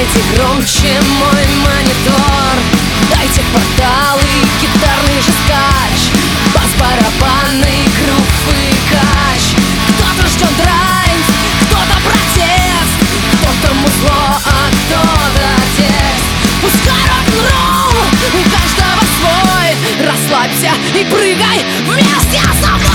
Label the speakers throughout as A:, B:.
A: Сделайте громче мой монитор. Дайте порталы, гитарный же скач, бас-барабанный грув и кач. Кто-то ждет драйв, кто-то протест, кто-то музло, а кто-то текст. Пускай рок-н-ролл, у каждого свой. Расслабься и прыгай вместе со мной.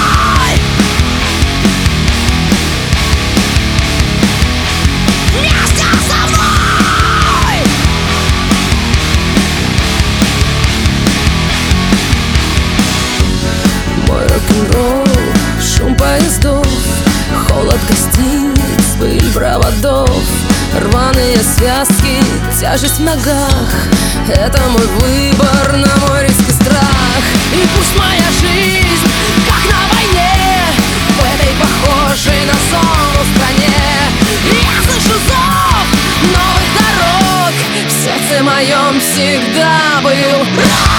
A: Шум поездов, холод гостиниц, пыль проводов, рваные связки, тяжесть в ногах. Это мой выбор на мой риск и страх. И пусть моя жизнь, как на войне, в этой похожей на зону стране. Я слышу зов новых дорог, в сердце моем всегда был рок.